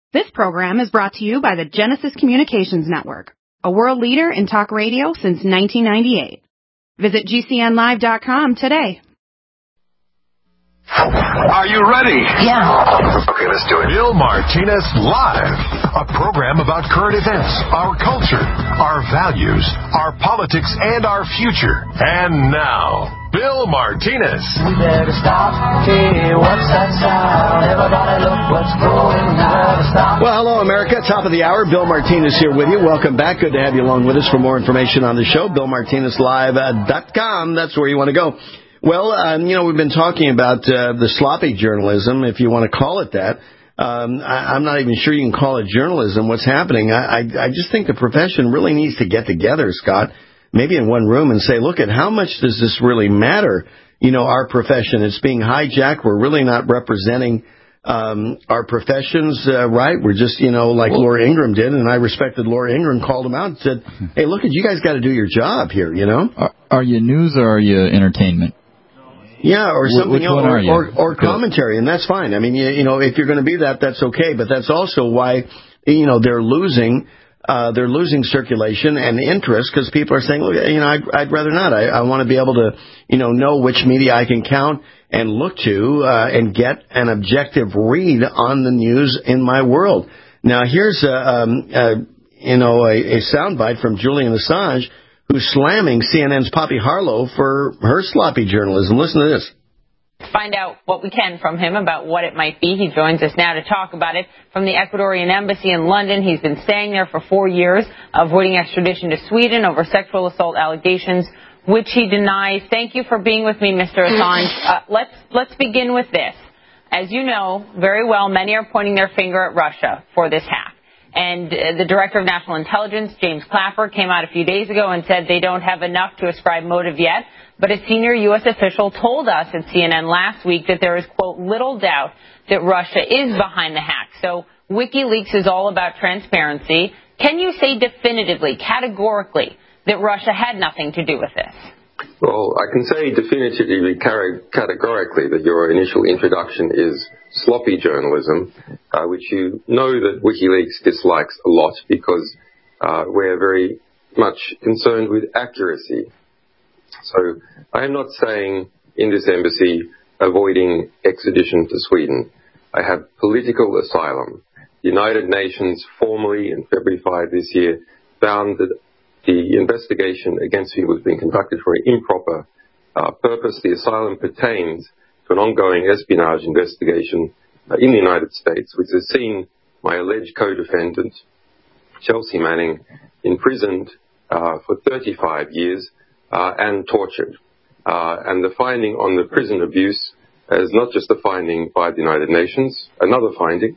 This program is brought to you by the Genesis Communications Network, a world leader in talk radio since 1998. Visit GCNlive.com today. Are you ready? Yeah. Okay, let's do it. Bill Martinez Live, a program about current events, our culture, our values, our politics, and our future. And now, Bill Martinez. We better stop. Hey, what's that sound? Everybody look what's going on. Well, hello, America. Top of the hour. Bill Martinez here with you. Welcome back. Good to have you along with us. For more information on the show, BillMartinezLive.com. That's where you want to go. Well, we've been talking about the sloppy journalism, if you want to call it that. I'm not even sure you can call it journalism, what's happening. I just think the profession really needs to get together, Scott, maybe in one room and say, look at how much does this really matter? You know, our profession, it's being hijacked. We're really not representing our professions right. We're just, like Laura Ingraham did, and I respected Laura Ingraham, called him out and said, hey, look, you guys got to do your job here, Are you news or are you entertainment? Yeah, or something else, or Good. commentary, and that's fine. I mean, if you're going to be that, that's okay. But that's also why, they're losing circulation and interest because people are saying, look, I'd rather not. I want to be able to, know which media I can count and look to and get an objective read on the news in my world. Now, here's a soundbite from Julian Assange, who's slamming CNN's Poppy Harlow for her sloppy journalism. Listen to this. Find out what we can from him about what it might be. He joins us now to talk about it from the Ecuadorian Embassy in London. He's been staying there for 4 years, avoiding extradition to Sweden over sexual assault allegations, which he denies. Thank you for being with me, Mr. Assange. Let's begin with this. As you know very well, many are pointing their finger at Russia for this hack. And the Director of National Intelligence, James Clapper, came out a few days ago and said they don't have enough to ascribe motive yet. But a senior U.S. official told us at CNN last week that there is, quote, little doubt that Russia is behind the hack. So WikiLeaks is all about transparency. Can you say definitively, categorically, that Russia had nothing to do with this? Well, I can say definitively, categorically, that your initial introduction is sloppy journalism, which you know that WikiLeaks dislikes a lot because we're very much concerned with accuracy. So I am not saying in this embassy avoiding extradition to Sweden. I have political asylum. The United Nations formally in February 5 this year found that the investigation against me was being conducted for an improper purpose. The asylum pertains to an ongoing espionage investigation in the United States, which has seen my alleged co-defendant, Chelsea Manning, imprisoned for 35 years and tortured. And the finding on the prison abuse is not just a finding by the United Nations. Another finding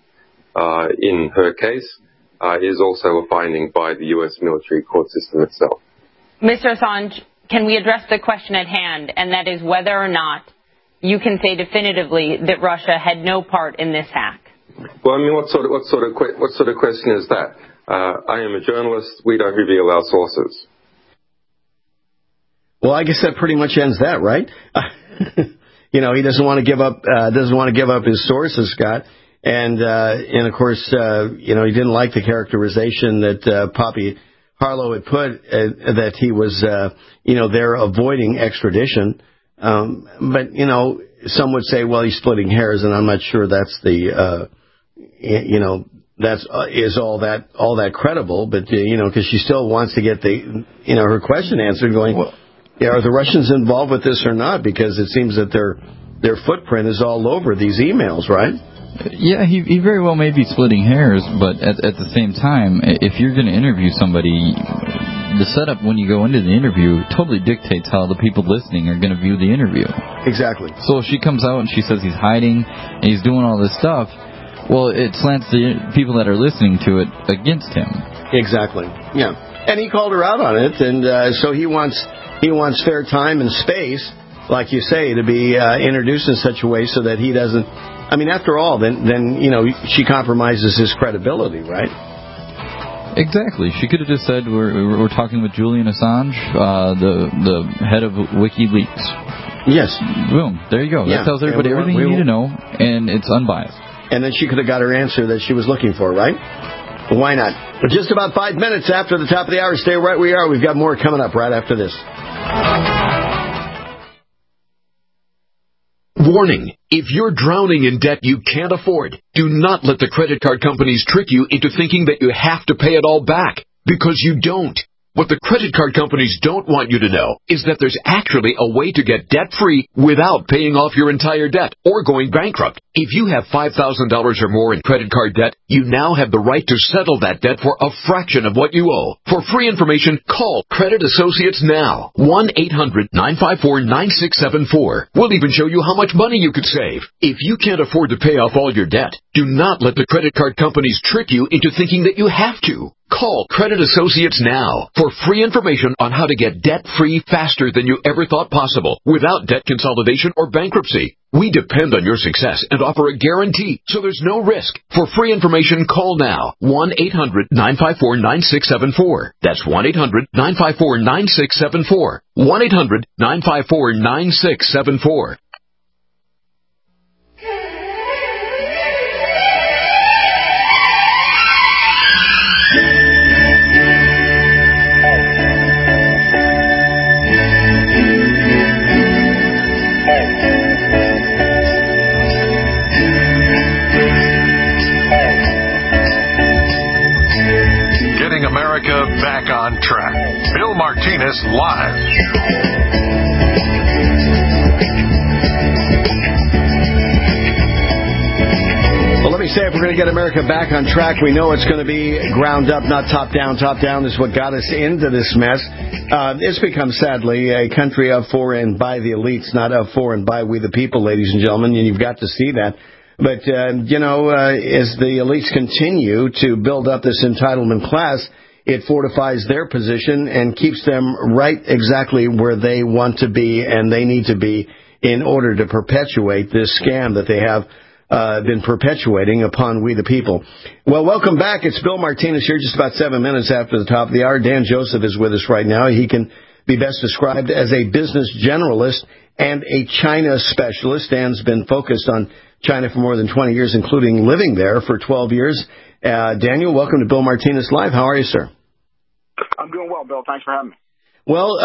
in her case is also a finding by the U.S. military court system itself. Mr. Assange, can we address the question at hand, and that is whether or not you can say definitively that Russia had no part in this hack? Well, I mean, what sort of question is that? I am a journalist. We don't reveal our sources. Well, I guess that pretty much ends that, right? He doesn't want to give up. His sources, Scott. And of course, he didn't like the characterization that Poppy Harlow had put that he was, there avoiding extradition. But some would say, well, he's splitting hairs, and I'm not sure that's is all that credible. But because she still wants to get her question answered. Going, are the Russians involved with this or not? Because it seems that their footprint is all over these emails, right? Yeah, he very well may be splitting hairs, but at the same time, if you're going to interview somebody, the setup when you go into the interview totally dictates how the people listening are going to view the interview. Exactly. So if she comes out and she says he's hiding and he's doing all this stuff, well, it slants the people that are listening to it against him. Exactly. Yeah. And he called her out on it, and so he wants fair time and space, like you say, to be introduced in such a way so that he doesn't. I mean, after all, then she compromises his credibility, right? Exactly. She could have just said, "We're talking with Julian Assange, the head of WikiLeaks." Yes. Boom. There you go. Yeah. That tells everybody everything you need to know, and it's unbiased. and then she could have got her answer that she was looking for, right? Why not? Just about 5 minutes after the top of the hour. Stay right where you are. We've got more coming up right after this. Warning. If you're drowning in debt you can't afford, do not let the credit card companies trick you into thinking that you have to pay it all back, because you don't. What the credit card companies don't want you to know is that there's actually a way to get debt-free without paying off your entire debt or going bankrupt. If you have $5,000 or more in credit card debt, you now have the right to settle that debt for a fraction of what you owe. For free information, call Credit Associates now. 1-800-954-9674. We'll even show you how much money you could save. If you can't afford to pay off all your debt, do not let the credit card companies trick you into thinking that you have to. Call Credit Associates now for free information on how to get debt-free faster than you ever thought possible without debt consolidation or bankruptcy. We depend on your success and offer a guarantee, so there's no risk. For free information, call now. 1-800-954-9674. That's 1-800-954-9674. 1-800-954-9674. America back on track. Bill Martinez live. Well, let me say, if we're going to get America back on track, we know it's going to be ground up, not top down. Top down is what got us into this mess. It's become, sadly, a country of, for, and by the elites, not of, for, and by we the people, ladies and gentlemen, and you've got to see that. But, as the elites continue to build up this entitlement class, it fortifies their position and keeps them right exactly where they want to be and they need to be in order to perpetuate this scam that they have been perpetuating upon we the people. Well, welcome back. It's Bill Martinez here, just about 7 minutes after the top of the hour. Dan Joseph is with us right now. He can be best described as a business generalist and a China specialist. Dan's been focused on China for more than 20 years, including living there for 12 years. Daniel, welcome to Bill Martinez Live. How are you, sir? I'm doing well, Bill. Thanks for having me. Well,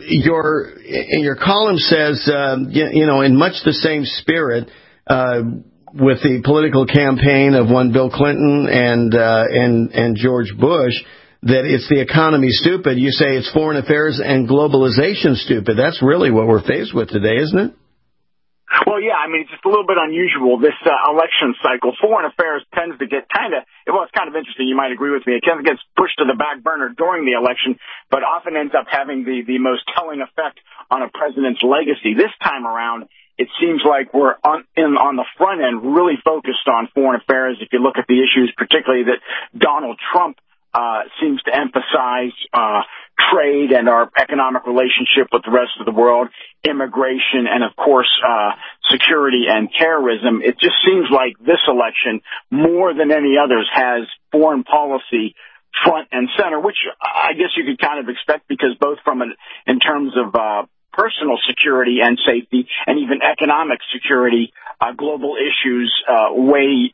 your column says, in much the same spirit, with the political campaign of one Bill Clinton and George Bush, that it's the economy stupid. You say it's foreign affairs and globalization stupid. That's really what we're faced with today, isn't it? Well, yeah, I mean, it's just a little bit unusual, this election cycle. Foreign affairs tends to get it's kind of interesting, you might agree with me. It tends to get pushed to the back burner during the election, but often ends up having the most telling effect on a president's legacy. This time around, it seems like we're on the front end really focused on foreign affairs. If you look at the issues, particularly that Donald Trump seems to emphasize, trade and our economic relationship with the rest of the world, immigration, and of course, security and terrorism. It just seems like this election, more than any others, has foreign policy front and center, which I guess you could kind of expect, because both in terms of personal security and safety, and even economic security, global issues way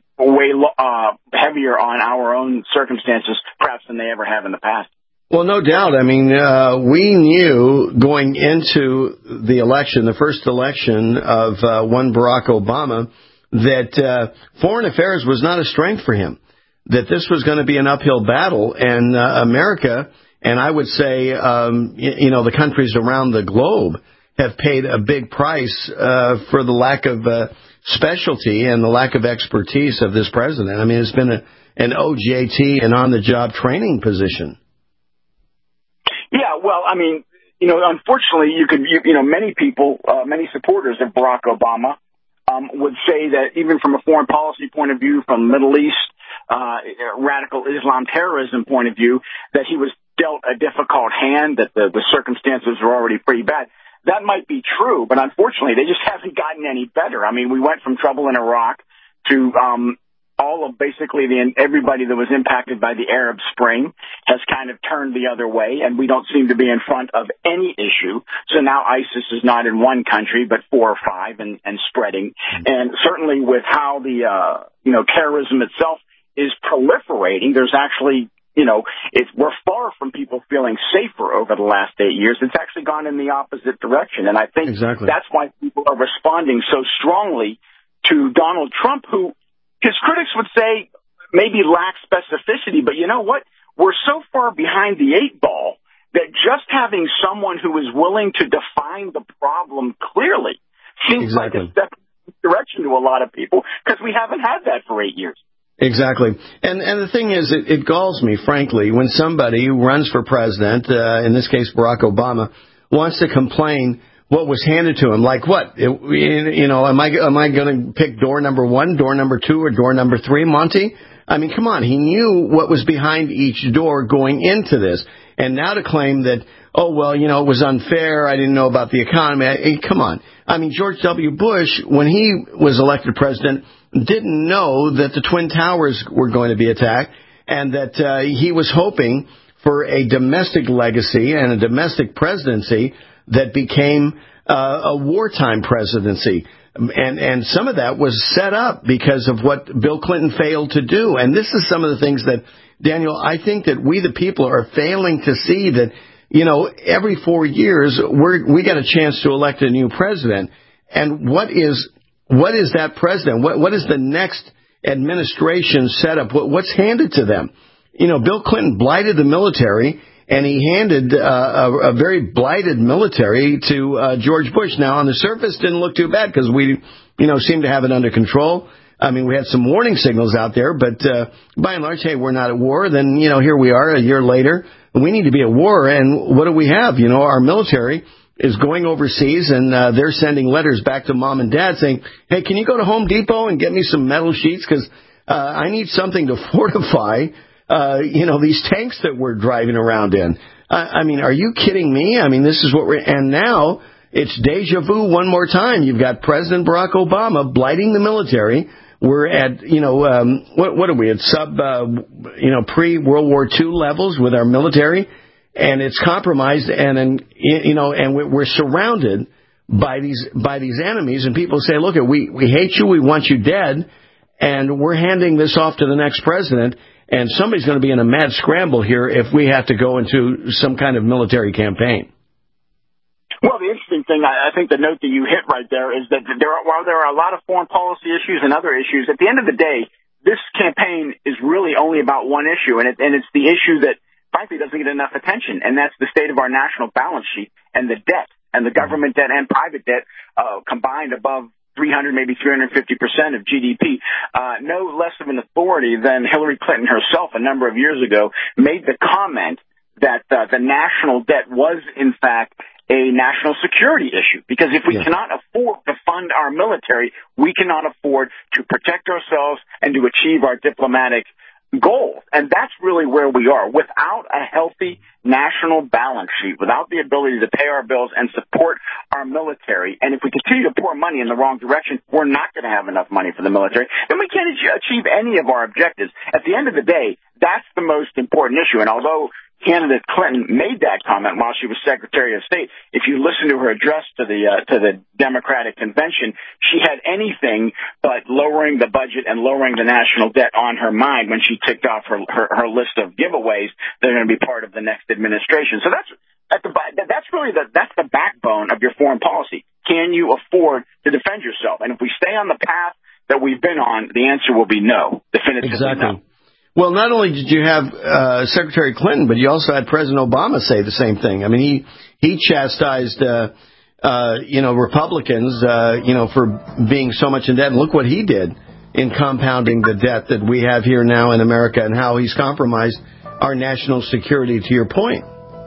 heavier on our own circumstances, perhaps than they ever have in the past. Well, no doubt. I mean, we knew going into the election, the first election of one Barack Obama, that foreign affairs was not a strength for him, that this was going to be an uphill battle. And America, and I would say, the countries around the globe have paid a big price for the lack of specialty and the lack of expertise of this president. I mean, it's been an OJT, an on-the-job training position. Yeah, well, I mean, unfortunately, many people, many supporters of Barack Obama would say that even from a foreign policy point of view, from Middle East, radical Islam terrorism point of view, that he was dealt a difficult hand, that the circumstances were already pretty bad. That might be true, but unfortunately, they just haven't gotten any better. I mean, we went from trouble in Iraq to all of basically everybody that was impacted by the Arab Spring has kind of turned the other way, and we don't seem to be in front of any issue. So now ISIS is not in one country, but 4 or 5 and spreading. And certainly with how the, terrorism itself is proliferating, there's actually, we're far from people feeling safer over the last 8 years. It's actually gone in the opposite direction. And I think that's why people are responding so strongly to Donald Trump, who his critics would say maybe lacks specificity. But you know what? We're so far behind the 8 ball that just having someone who is willing to define the problem clearly seems like a step in the direction to a lot of people, because we haven't had that for 8 years. Exactly. And the thing is, it galls me, frankly, when somebody who runs for president, in this case Barack Obama, wants to complain what was handed to him. Like what? Am I going to pick door number 1, door number 2, or door number 3, Monty? I mean, come on. He knew what was behind each door going into this. And now to claim that, it was unfair, I didn't know about the economy. Come on. I mean, George W. Bush, when he was elected president, didn't know that the Twin Towers were going to be attacked, and that he was hoping for a domestic legacy and a domestic presidency that became a wartime presidency. And some of that was set up because of what Bill Clinton failed to do. And this is some of the things that, Daniel, I think that we the people are failing to see that, every 4 years we got a chance to elect a new president. And what is that president? What is the next administration set up? What's handed to them? Bill Clinton blighted the military, and he handed a very blighted military to George Bush. Now, on the surface, didn't look too bad because we, seemed to have it under control. I mean, we had some warning signals out there, but by and large, hey, we're not at war. Then, here we are a year later. We need to be at war, and what do we have? Our military is going overseas, and they're sending letters back to mom and dad saying, hey, can you go to Home Depot and get me some metal sheets? Because I need something to fortify these tanks that we're driving around in. I mean, are you kidding me? I mean, this is what and now it's deja vu one more time. You've got President Barack Obama blighting the military. We're at, what are we at pre-World War II levels with our military, and it's compromised, and we're surrounded by these enemies, and people say, look, we hate you, we want you dead, and we're handing this off to the next president. And somebody's going to be in a mad scramble here if we have to go into some kind of military campaign. Well, the interesting thing, I think the note that you hit right there is that while there are a lot of foreign policy issues and other issues, at the end of the day, this campaign is really only about one issue, and it's the issue that, frankly, doesn't get enough attention, and that's the state of our national balance sheet and the debt, and the government debt and private debt combined above 300, maybe 350% of GDP. No less of an authority than Hillary Clinton herself a number of years ago made the comment that the national debt was, in fact, a national security issue. Because if we cannot afford to fund our military, we cannot afford to protect ourselves and to achieve our diplomatic goals. And that's really where we are. Without a healthy national balance sheet, without the ability to pay our bills and support our military, and if we continue to pour money in the wrong direction, we're not going to have enough money for the military, then we can't achieve any of our objectives. At the end of the day, that's the most important issue. And although candidate Clinton made that comment while she was Secretary of State, if you listen to her address to the Democratic convention, she had anything but lowering the budget and lowering the national debt on her mind when she ticked off her list of giveaways that are going to be part of the next administration. So that's really the backbone of your foreign policy. Can you afford to defend yourself? And if we stay on the path that we've been on, the answer will be no. Definitively no. Well, not only did you have Secretary Clinton, but you also had President Obama say the same thing. I mean, he chastised, Republicans, for being so much in debt. And look what he did in compounding the debt that we have here now in America, and how he's compromised our national security, to your point.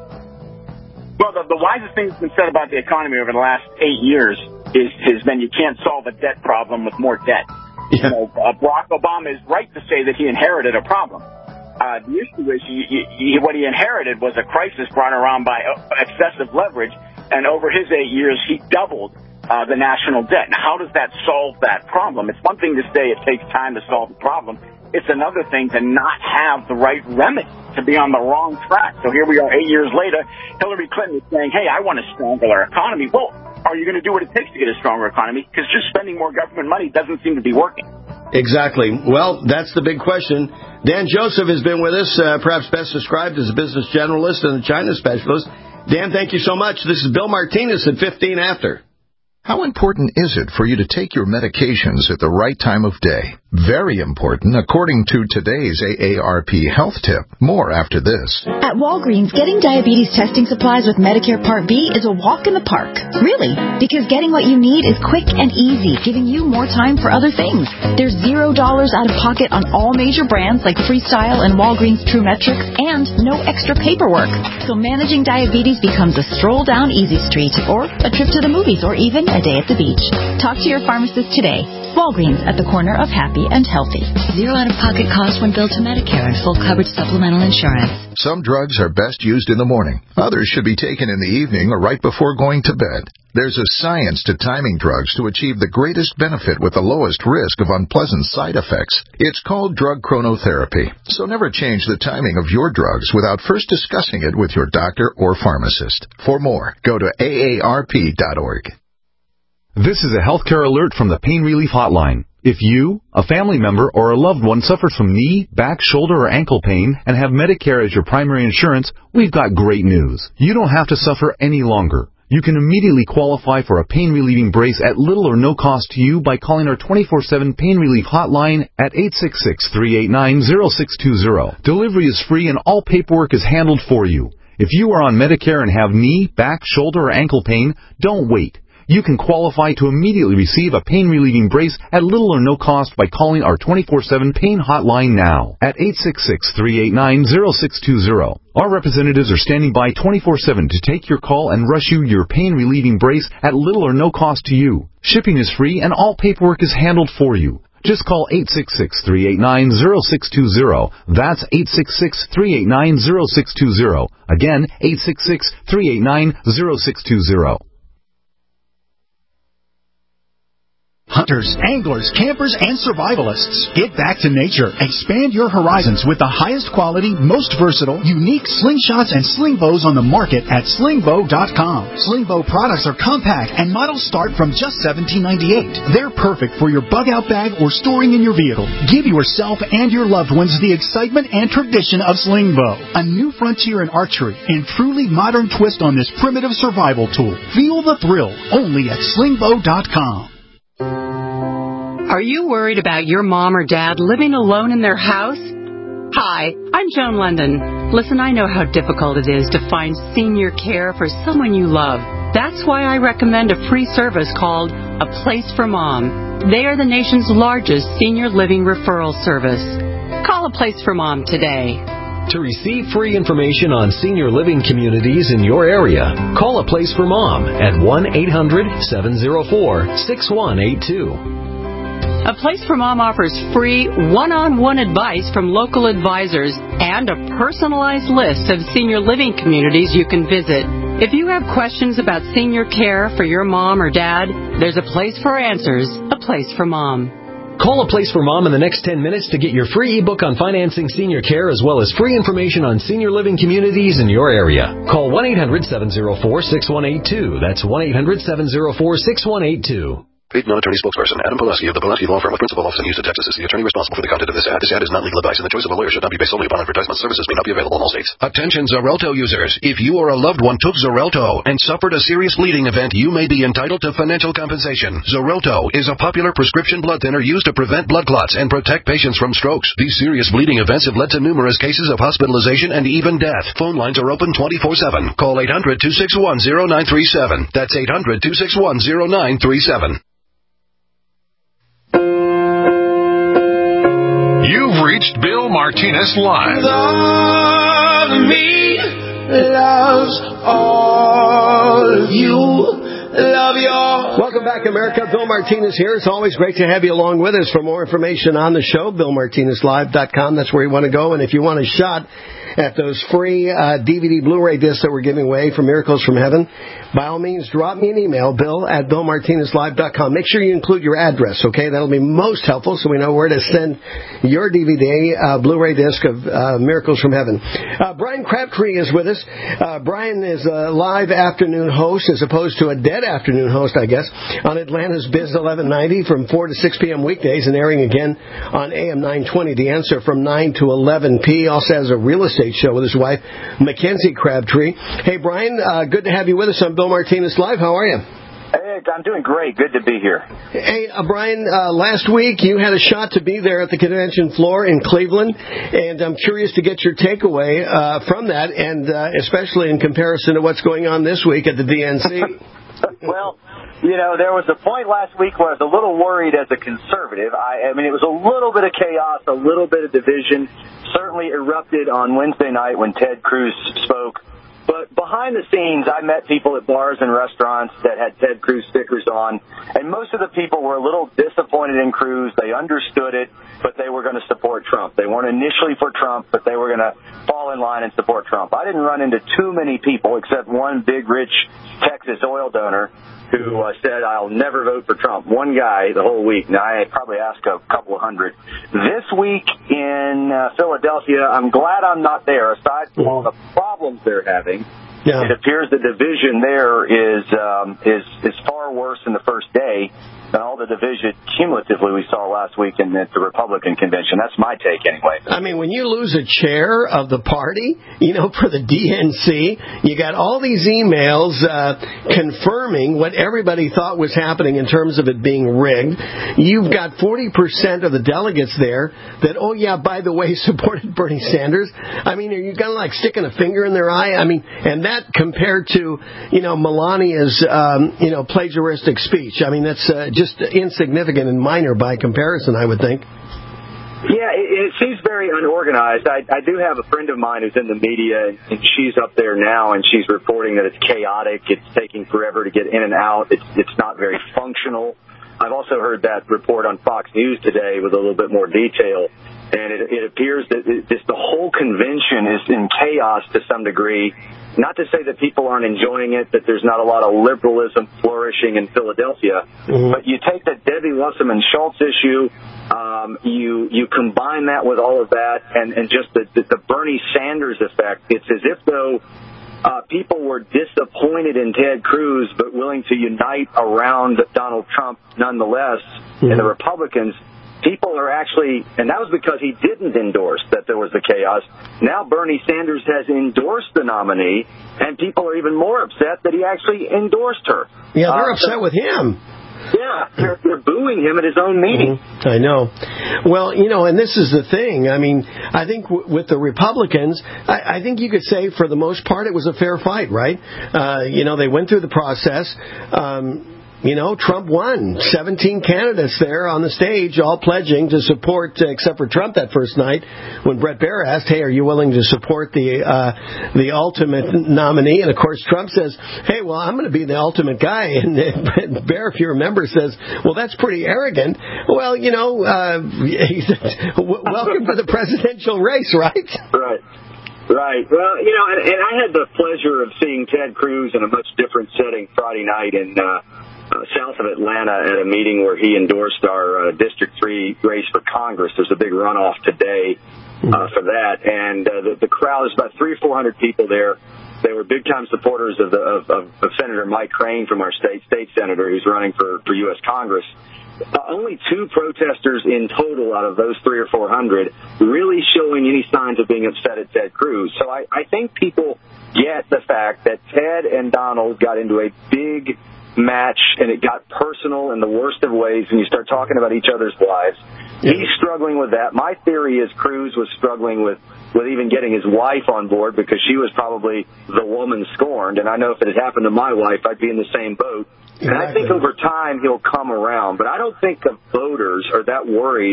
Well, the wisest thing that's been said about the economy over the last 8 years is then you can't solve a debt problem with more debt. Yeah. Barack Obama is right to say that he inherited a problem. The issue is what he inherited was a crisis brought around by excessive leverage, and over his 8 years, he doubled the national debt. And how does that solve that problem? It's one thing to say it takes time to solve the problem. It's another thing to not have the right remedy, to be on the wrong track. So here we are 8 years later. Hillary Clinton is saying, hey, I want a stronger economy. Well, are you going to do what it takes to get a stronger economy? Because just spending more government money doesn't seem to be working. Exactly. Well, that's the big question. Dan Joseph has been with us, perhaps best described as a business generalist and a China specialist. Dan, thank you so much. This is Bill Martinez at 15 After. How important is it for you to take your medications at the right time of day? Very important, according to today's AARP health tip. More after this. At Walgreens, getting diabetes testing supplies with Medicare Part B is a walk in the park. Really, because getting what you need is quick and easy, giving you more time for other things. There's $0 out of pocket on all major brands like Freestyle and Walgreens True Metrics, and no extra paperwork. So managing diabetes becomes a stroll down Easy Street, or a trip to the movies, or even a day at the beach. Talk to your pharmacist today. Walgreens, at the corner of happy and healthy. Zero out-of-pocket cost when billed to Medicare and full coverage supplemental insurance. Some drugs are best used in the morning. Others should be taken in the evening or right before going to bed. There's a science to timing drugs to achieve the greatest benefit with the lowest risk of unpleasant side effects. It's called drug chronotherapy. So never change the timing of your drugs without first discussing it with your doctor or pharmacist. For more, go to aarp.org. This is a healthcare alert from the Pain Relief Hotline. If you, a family member, or a loved one suffers from knee, back, shoulder, or ankle pain and have Medicare as your primary insurance, we've got great news. You don't have to suffer any longer. You can immediately qualify for a pain-relieving brace at little or no cost to you by calling our 24/7 Pain Relief Hotline at 866-389-0620. Delivery is free and all paperwork is handled for you. If you are on Medicare and have knee, back, shoulder, or ankle pain, don't wait. You can qualify to immediately receive a pain-relieving brace at little or no cost by calling our 24/7 Pain Hotline now at 866-389-0620. Our representatives are standing by 24/7 to take your call and rush you your pain-relieving brace at little or no cost to you. Shipping is free and all paperwork is handled for you. Just call 866-389-0620. That's 866-389-0620. Again, 866-389-0620. Hunters, anglers, campers, and survivalists. Get back to nature. Expand your horizons with the highest quality, most versatile, unique slingshots and sling bows on the market at slingbow.com. Slingbow products are compact and models start from just $17.98. They're perfect for your bug-out bag or storing in your vehicle. Give yourself and your loved ones the excitement and tradition of slingbow. A new frontier in archery and truly modern twist on this primitive survival tool. Feel the thrill only at slingbow.com. Are you worried about your mom or dad living alone in their house? Hi, I'm Joan London. Listen, I know how difficult it is to find senior care for someone you love. That's why I recommend a free service called A Place for Mom. They are the nation's largest senior living referral service. Call A Place for Mom today. To receive free information on senior living communities in your area, call A Place for Mom at 1-800-704-6182. A Place for Mom offers free one-on-one advice from local advisors and a personalized list of senior living communities you can visit. If you have questions about senior care for your mom or dad, there's a place for answers, A Place for Mom. Call A Place for Mom in the next 10 minutes to get your free ebook on financing senior care as well as free information on senior living communities in your area. Call 1-800-704-6182. That's 1-800-704-6182. Paid non-attorney spokesperson Adam Pulaski of the Pulaski Law Firm with principal office in Houston, Texas is the attorney responsible for the content of this ad. This ad is not legal advice, and the choice of a lawyer should not be based solely upon advertisement. Services may not be available in all states. Attention Xarelto users. If you or a loved one took Xarelto and suffered a serious bleeding event, you may be entitled to financial compensation. Xarelto is a popular prescription blood thinner used to prevent blood clots and protect patients from strokes. These serious bleeding events have led to numerous cases of hospitalization and even death. Phone lines are open 24/7. Call 800-261-0937. That's 800-261-0937. You've reached Bill Martinez Live. Love me, loves all you, love your... Welcome back, America. Bill Martinez here. It's always great to have you along with us. For more information on the show, BillMartinezLive.com. That's where you want to go. And if you want a shot at those free DVD Blu-ray discs that we're giving away for Miracles from Heaven, by all means, drop me an email, bill@BillMartinezLive.com. Make sure you include your address, okay? That'll be most helpful so we know where to send your DVD Blu-ray disc of Miracles from Heaven. Brian Crabtree is with us. Brian is a live afternoon host as opposed to a dead afternoon host, I guess, on Atlanta's Biz 1190 from 4 to 6 p.m. weekdays and airing again on AM 920, The Answer, from 9 to 11 p. Also has a real estate show with his wife, Mackenzie Crabtree. Hey, Brian, good to have you with us on Bill Martinez Live. How are you? Hey, I'm doing great. Good to be here. Hey, Brian, last week you had a shot to be there at the convention floor in Cleveland, and I'm curious to get your takeaway from that, and especially in comparison to what's going on this week at the DNC. Well, you know, there was a point last week where I was a little worried as a conservative. I mean, it was a little bit of chaos, a little bit of division, certainly erupted on Wednesday night when Ted Cruz spoke. But behind the scenes, I met people at bars and restaurants that had Ted Cruz stickers on, and most of the people were a little disappointed in Cruz. They understood it, but they were going to support Trump. They weren't initially for Trump, but they were going to fall in line and support Trump. I didn't run into too many people, except one big, rich Texas oil donor who said, I'll never vote for Trump. One guy the whole week. Now, I probably asked a couple of hundred. This week in Philadelphia, I'm glad I'm not there. Aside from all the problems they're having, it appears the division there is far worse in the first day than all the division cumulatively we saw last week at the Republican convention. That's my take anyway. I mean, when you lose a chair of the party, you know, for the DNC, you got all these emails confirming what everybody thought was happening in terms of it being rigged. You've got 40% of the delegates there that, oh, yeah, by the way, supported Bernie Sanders. I mean, are you kind of like sticking a finger in their eye? I mean, and that compared to, you know, Melania's, plagiaristic speech. I mean, that's just insignificant and minor by comparison, I would think. Yeah, it seems very unorganized. I do have a friend of mine who's in the media, and she's up there now, and she's reporting that it's chaotic. It's taking forever to get in and out. It's not very functional. I've also heard that report on Fox News today with a little bit more detail, and it appears that the whole convention is in chaos to some degree. Not to say that people aren't enjoying it, that there's not a lot of liberalism flourishing in Philadelphia, but you take the Debbie Wasserman Schultz issue, you combine that with all of that, and just the Bernie Sanders effect. It's as if though people were disappointed in Ted Cruz, but willing to unite around Donald Trump nonetheless, and the Republicans. People are actually, and that was because he didn't endorse that there was the chaos. Now Bernie Sanders has endorsed the nominee, and people are even more upset that he actually endorsed her. Yeah, they're upset with him. Yeah, they're booing him at his own meeting. I know. Well, you know, and this is the thing. I mean, I think with the Republicans, I think you could say for the most part it was a fair fight, right? They went through the process. Trump won. 17 candidates there on the stage, all pledging to support, except for Trump that first night, when Bret Baier asked, hey, are you willing to support the ultimate nominee? And, of course, Trump says, hey, well, I'm going to be the ultimate guy. And Baier, if you remember, says, well, that's pretty arrogant. Well, he said, welcome to the presidential race, right? Right. Well, and I had the pleasure of seeing Ted Cruz in a much different setting Friday night in south of Atlanta at a meeting where he endorsed our District 3 race for Congress. There's a big runoff today for that, and the crowd is about 300 or 400 people there. They were big-time supporters of Senator Mike Crane from our state senator who's running for U.S. Congress. Only 2 protesters in total out of those 300 or 400 really showing any signs of being upset at Ted Cruz. So I think people get the fact that Ted and Donald got into a big match, and it got personal in the worst of ways, and you start talking about each other's lives. Yeah. He's struggling with that. My theory is Cruz was struggling with even getting his wife on board because she was probably the woman scorned, and I know if it had happened to my wife, I'd be in the same boat. Exactly. And I think over time he'll come around, but I don't think the voters are that worried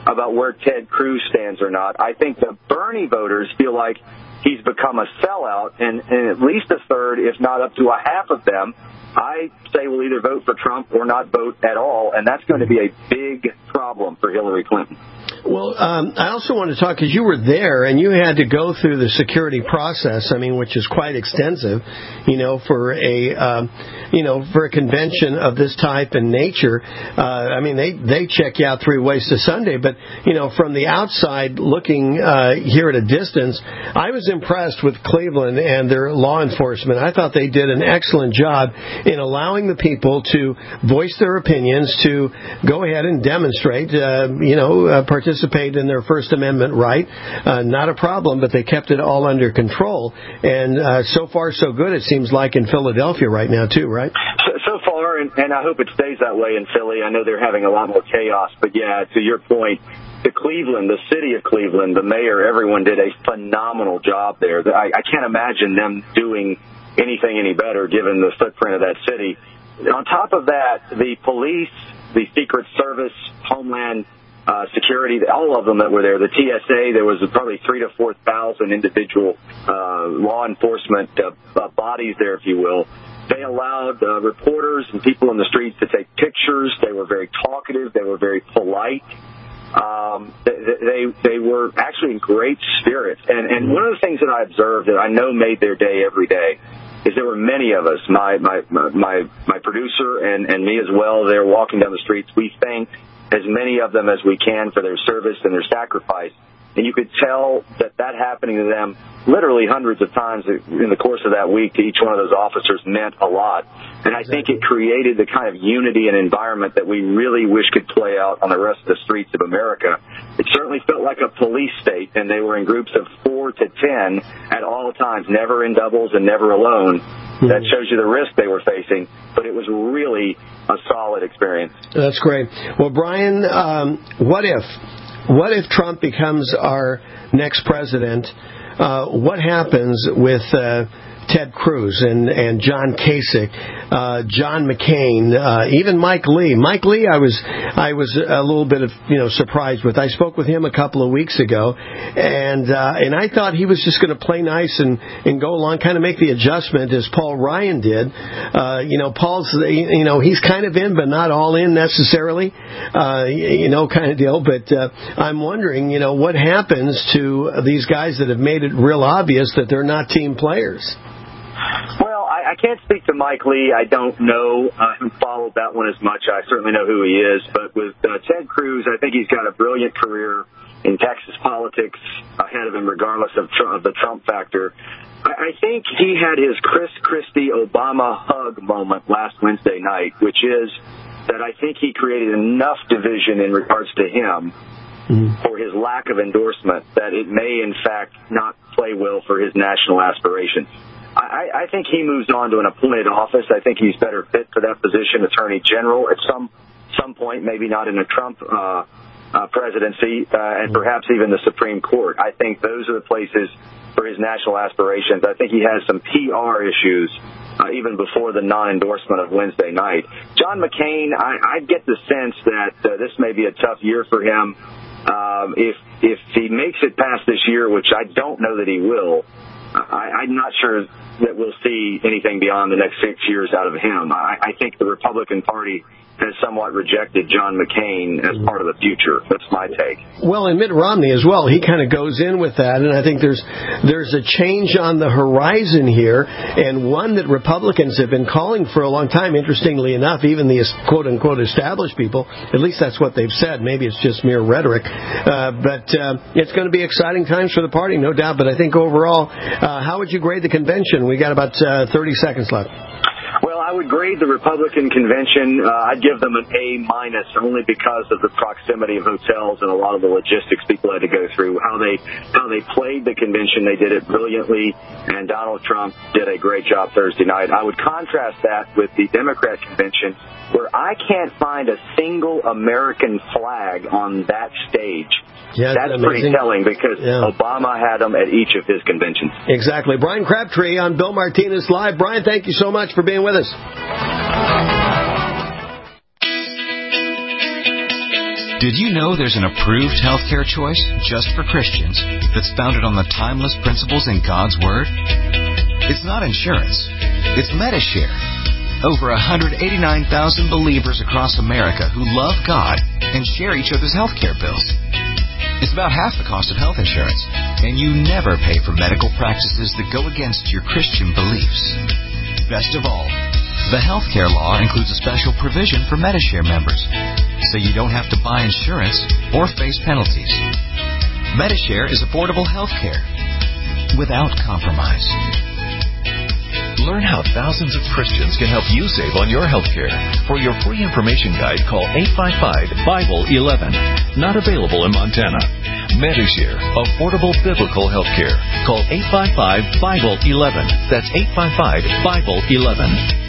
about where Ted Cruz stands or not. I think the Bernie voters feel like he's become a sellout, and at least a third, if not up to a half of them, I say will either vote for Trump or not vote at all, and that's going to be a big problem for Hillary Clinton. Well, I also want to talk, because you were there and you had to go through the security process, which is quite extensive, for a convention of this type and nature. They check you out 3 ways to Sunday, but, from the outside looking here at a distance, I was impressed with Cleveland and their law enforcement. I thought they did an excellent job in allowing the people to voice their opinions, to go ahead and demonstrate, participate in their First Amendment right. Not a problem, but they kept it all under control. And so far, so good, it seems like, in Philadelphia right now, too, right? So far, and I hope it stays that way in Philly. I know they're having a lot more chaos. But, yeah, to your point, Cleveland, the city of Cleveland, the mayor, everyone did a phenomenal job there. I can't imagine them doing anything any better given the footprint of that city. On top of that, the police, the Secret Service, Homeland Security, all of them that were there, the TSA, there was probably 3,000 to 4,000 individual law enforcement bodies there, if you will. They allowed reporters and people in the streets to take pictures. They were very talkative. They were very polite. They were actually in great spirits. And one of the things that I observed that I know made their day every day is there were many of us, my producer and me as well, there walking down the streets. We thanked as many of them as we can for their service and their sacrifice. And you could tell that happening to them literally hundreds of times in the course of that week to each one of those officers meant a lot. And I think it created the kind of unity and environment that we really wish could play out on the rest of the streets of America. It certainly felt like a police state, and they were in groups of 4 to 10 at all times, never in doubles and never alone. That shows you the risk they were facing, but it was really a solid experience. That's great. Well, Brian, what if Trump becomes our next president? What happens with Ted Cruz and John Kasich, John McCain, even Mike Lee? Mike Lee, I was a little bit of surprised with. I spoke with him a couple of weeks ago, and I thought he was just going to play nice and go along, kind of make the adjustment as Paul Ryan did. Paul's he's kind of in, but not all in necessarily, kind of deal. But I'm wondering, what happens to these guys that have made it real obvious that they're not team players? Well, I can't speak to Mike Lee. I don't know. I haven't followed that one as much. I certainly know who he is. But with Ted Cruz, I think he's got a brilliant career in Texas politics ahead of him, regardless of the Trump factor. I think he had his Chris Christie Obama hug moment last Wednesday night, which is that I think he created enough division in regards to him for his lack of endorsement that it may, in fact, not play well for his national aspirations. I think he moves on to an appointed office. I think he's better fit for that position, Attorney General, at some point, maybe not in a Trump presidency, and perhaps even the Supreme Court. I think those are the places for his national aspirations. I think he has some PR issues even before the non-endorsement of Wednesday night. John McCain, I get the sense that this may be a tough year for him. If he makes it past this year, which I don't know that he will, I'm not sure that we'll see anything beyond the next 6 years out of him. I think the Republican Party has somewhat rejected John McCain as part of the future. That's my take. Well, and Mitt Romney as well. He kind of goes in with that, and I think there's a change on the horizon here, and one that Republicans have been calling for a long time. Interestingly enough, even the quote-unquote established people, at least that's what they've said. Maybe it's just mere rhetoric. But it's going to be exciting times for the party, no doubt. But I think overall, how would you grade the convention? We got about 30 seconds left. Well, I would grade the Republican convention. I'd give them an A- only because of the proximity of hotels and a lot of the logistics people had to go through. How they played the convention, they did it brilliantly, and Donald Trump did a great job Thursday night. I would contrast that with the Democrat convention, where I can't find a single American flag on that stage. Yeah, that's pretty telling because Obama had them at each of his conventions. Exactly. Brian Crabtree on Bill Martinez Live. Brian, thank you so much for being with us. Did you know there's an approved healthcare choice just for Christians that's founded on the timeless principles in God's Word? It's not insurance. It's Medi-Share. Over 189,000 believers across America who love God and share each other's healthcare bills. It's about half the cost of health insurance, and you never pay for medical practices that go against your Christian beliefs. Best of all, the healthcare law includes a special provision for Medi-Share members, so you don't have to buy insurance or face penalties. Medi-Share is affordable healthcare without compromise. Learn how thousands of Christians can help you save on your health care. For your free information guide, call 855-BIBLE-11. Not available in Montana. Medi-Share, affordable biblical health care. Call 855-BIBLE-11. That's 855-BIBLE-11.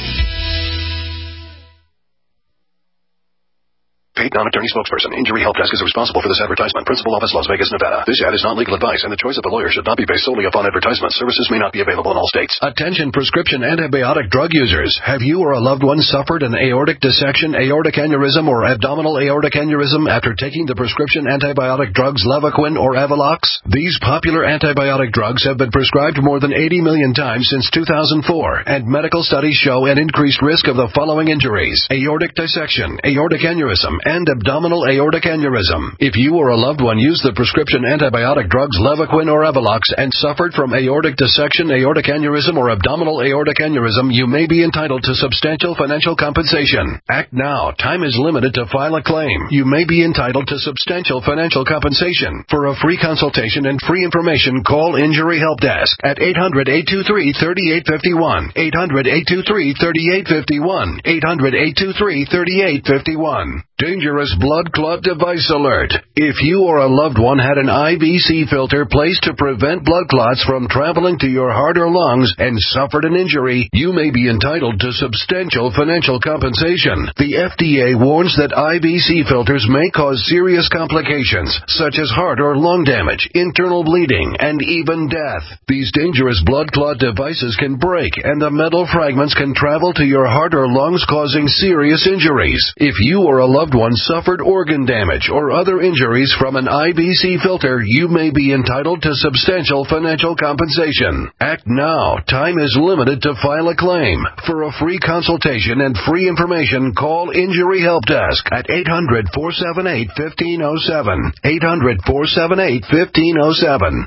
Paid non-attorney spokesperson. Injury Help Desk is responsible for this advertisement. Principal office, Las Vegas, Nevada. This ad is not legal advice, and the choice of a lawyer should not be based solely upon advertisement. Services may not be available in all states. Attention prescription antibiotic drug users. Have you or a loved one suffered an aortic dissection, aortic aneurysm, or abdominal aortic aneurysm after taking the prescription antibiotic drugs Levaquin or Avelox? These popular antibiotic drugs have been prescribed more than 80 million times since 2004, and medical studies show an increased risk of the following injuries: aortic dissection, aortic aneurysm, and abdominal aortic aneurysm. If you or a loved one used the prescription antibiotic drugs Levaquin or Avelox and suffered from aortic dissection, aortic aneurysm, or abdominal aortic aneurysm, you may be entitled to substantial financial compensation. Act now. Time is limited to file a claim. You may be entitled to substantial financial compensation. For a free consultation and free information, call Injury Help Desk at 800-823-3851, 800-823-3851, 800-823-3851. Dangerous blood clot device alert. If you or a loved one had an IVC filter placed to prevent blood clots from traveling to your heart or lungs and suffered an injury, you may be entitled to substantial financial compensation. The FDA warns that IVC filters may cause serious complications, such as heart or lung damage, internal bleeding, and even death. These dangerous blood clot devices can break, and the metal fragments can travel to your heart or lungs, causing serious injuries. If you or a loved one suffered organ damage or other injuries from an IVC filter, you may be entitled to substantial financial compensation. Act now. Time is limited to file a claim. For a free consultation and free information, call Injury Help Desk at 800-478-1507, 800-478-1507,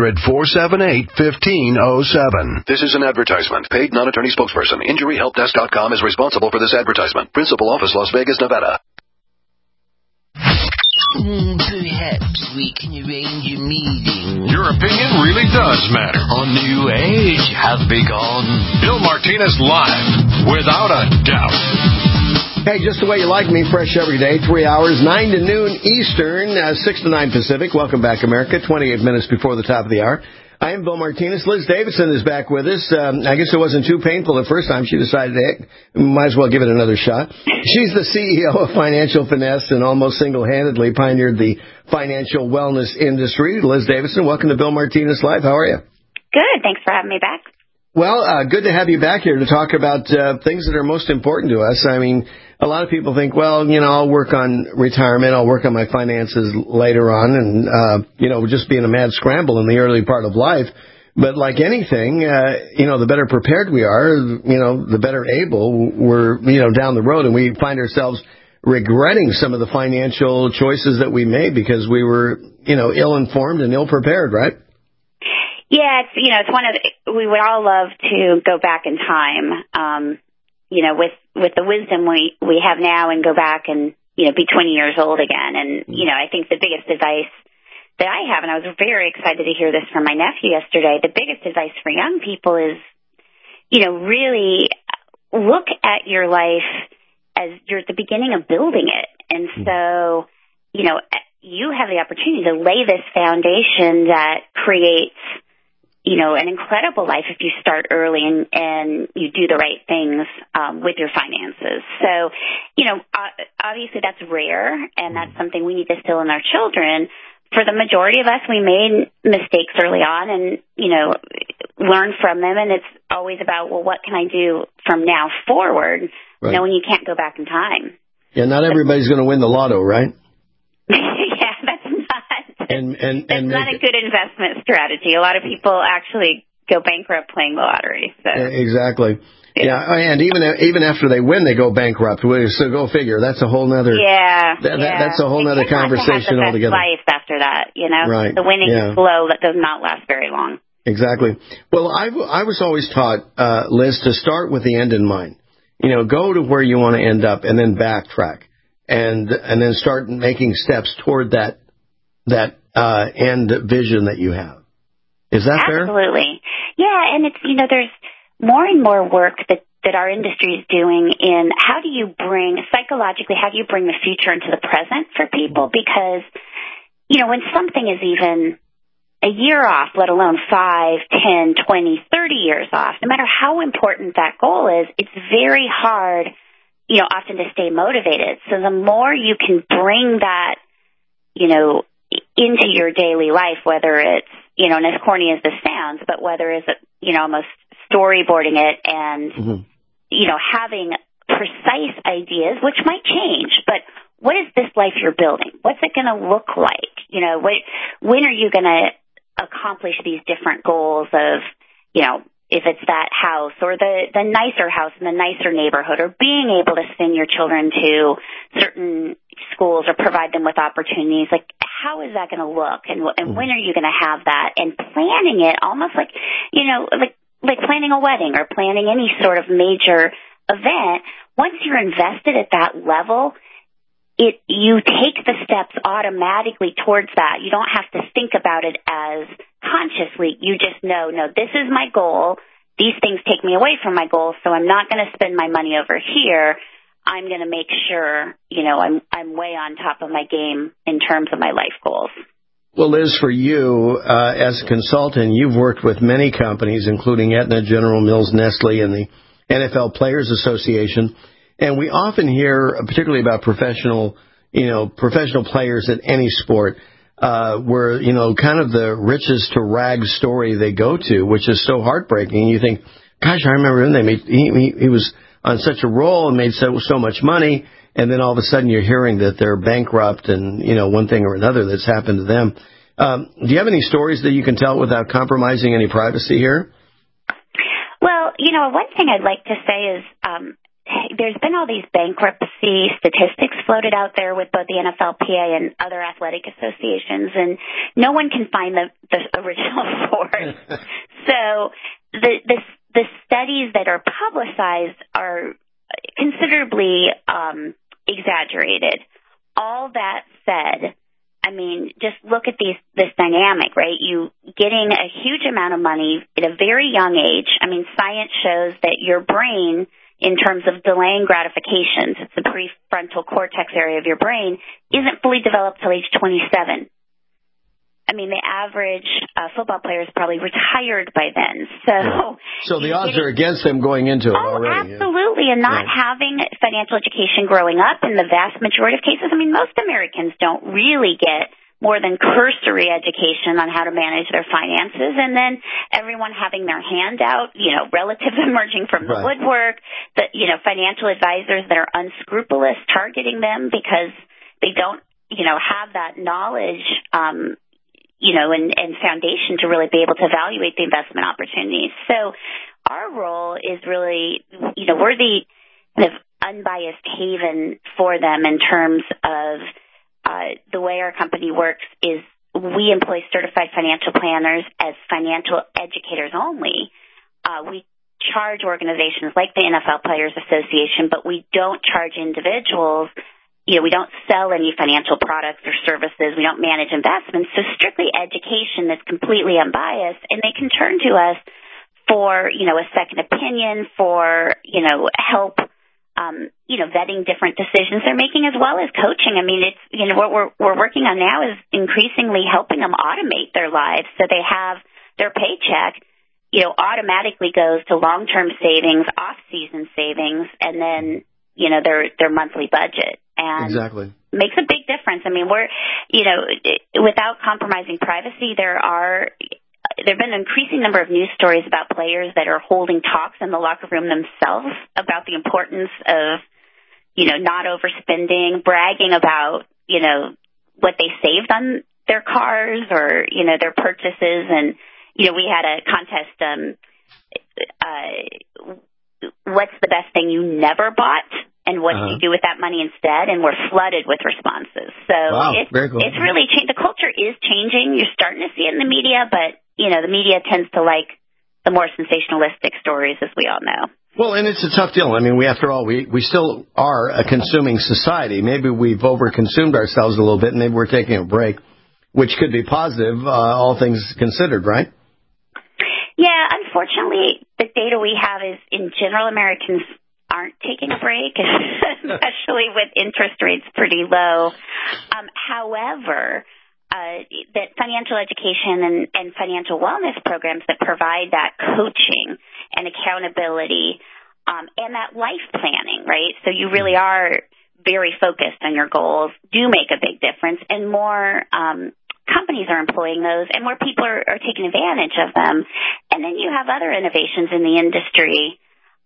800-478-1507. This is an advertisement. Paid non-attorney spokesperson. InjuryHelpDesk.com is responsible for this advertisement. Principal office, Las Vegas, Nevada. Perhaps we can arrange a meeting. Your opinion really does matter. A new age has begun. Bill Martinez live, without a doubt. Hey, just the way you like me, fresh every day, 3 hours, 9 to noon Eastern, 6 to 9 Pacific. Welcome back, America, 28 minutes before the top of the hour. I am Bill Martinez. Liz Davidson is back with us. I guess it wasn't too painful the first time. She decided, hey, might as well give it another shot. She's the CEO of Financial Finesse and almost single-handedly pioneered the financial wellness industry. Liz Davidson, welcome to Bill Martinez Live. How are you? Good. Thanks for having me back. Well, good to have you back here to talk about things that are most important to us. I mean, a lot of people think, well, I'll work on retirement, I'll work on my finances later on, and, just be in a mad scramble in the early part of life. But like anything, the better prepared we are, the better able we're, down the road, and we find ourselves regretting some of the financial choices that we made because we were, ill-informed and ill-prepared, right? Yeah, it's one of we would all love to go back in time, with the wisdom we have now and go back and, be 20 years old again. And, I think the biggest advice that I have, and I was very excited to hear this from my nephew yesterday, the biggest advice for young people is, really look at your life as you're at the beginning of building it. And so, you have the opportunity to lay this foundation that creates an incredible life if you start early and you do the right things with your finances. So, obviously that's rare, and that's something we need to instill in our children. For the majority of us, we made mistakes early on and, learn from them, and it's always about, well, what can I do from now forward, knowing you can't go back in time. Yeah, not everybody's going to win the lotto, right? Yeah, that's not. And not a good investment strategy. A lot of people actually go bankrupt playing the lottery. So. Exactly. Yeah, and even after they win, they go bankrupt. So go figure. That's a whole nother. Yeah, that's a whole nother conversation altogether. Life after that, Right. The winning is slow. That does not last very long. Exactly. Well, I was always taught, Liz, to start with the end in mind. Go to where you want to end up, and then backtrack, and then start making steps toward that end vision that you have. Is that fair? Absolutely. Yeah, and it's there's more and more work that our industry is doing in how do you bring the future into the present for people? Because, when something is even a year off, let alone 5, 10, 20, 30 years off, no matter how important that goal is, it's very hard, often to stay motivated. So the more you can bring that, into your daily life, whether it's, and as corny as this sounds, but whether it's, almost storyboarding it and, having precise ideas, which might change, but what is this life you're building? What's it going to look like? When are you going to accomplish these different goals of, if it's that house or the nicer house in the nicer neighborhood, or being able to send your children to certain schools or provide them with opportunities, like how is that going to look, and when are you going to have that? And planning it almost like, like planning a wedding or planning any sort of major event. Once you're invested at that level, you take the steps automatically towards that. You don't have to think about it as consciously. You just know, no, this is my goal. These things take me away from my goal, so I'm not going to spend my money over here. I'm going to make sure, I'm way on top of my game in terms of my life goals. Well, Liz, for you, as a consultant, you've worked with many companies, including Aetna, General Mills, Nestle, and the NFL Players Association. And we often hear, particularly about professional players at any sport, where, kind of the riches to rags story they go to, which is so heartbreaking. You think, gosh, I remember him. He was on such a roll and made so much money. And then all of a sudden you're hearing that they're bankrupt and, one thing or another that's happened to them. Do you have any stories that you can tell without compromising any privacy here? Well, one thing I'd like to say is, there's been all these bankruptcy statistics floated out there with both the NFLPA and other athletic associations, and no one can find the original source. So the studies that are publicized are considerably exaggerated. All that said, just look at this dynamic, right? You getting a huge amount of money at a very young age. Science shows that your brain, in terms of delaying gratifications, it's the prefrontal cortex area of your brain, isn't fully developed till age 27. The average football player is probably retired by then. So the odds are against them going into it already. Absolutely. And not having financial education growing up in the vast majority of cases. Most Americans don't really get more than cursory education on how to manage their finances, and then everyone having their hand out, relatives emerging from the woodwork, financial advisors that are unscrupulous targeting them because they don't, have that knowledge, and foundation to really be able to evaluate the investment opportunities. So our role is really, we're the kind of unbiased haven for them in terms of the way our company works is we employ certified financial planners as financial educators only. We charge organizations like the NFL Players Association, but we don't charge individuals. We don't sell any financial products or services. We don't manage investments. So strictly education that's completely unbiased, and they can turn to us for, a second opinion, for, help, vetting different decisions they're making, as well as coaching. It's, what we're working on now is increasingly helping them automate their lives so they have their paycheck, automatically goes to long-term savings, off-season savings, and then, their monthly budget. And exactly. Makes a big difference. We're, without compromising privacy, there have been an increasing number of news stories about players that are holding talks in the locker room themselves about the importance of, not overspending, bragging about, what they saved on their cars or, their purchases. And, we had a contest, what's the best thing you never bought and what do you do with that money instead? And we're flooded with responses. So very cool. It's really changed. The culture is changing. You're starting to see it in the media, but, the media tends to like the more sensationalistic stories, as we all know. Well, and it's a tough deal. I mean, after all, we still are a consuming society. Maybe we've overconsumed ourselves a little bit, and maybe we're taking a break, which could be positive, all things considered, right? Yeah, unfortunately, the data we have is, in general, Americans aren't taking a break, especially with interest rates pretty low. However, that financial education and financial wellness programs that provide that coaching and accountability and that life planning, right? So you really are very focused on your goals, do make a big difference, and more companies are employing those, and more people are taking advantage of them. And then you have other innovations in the industry,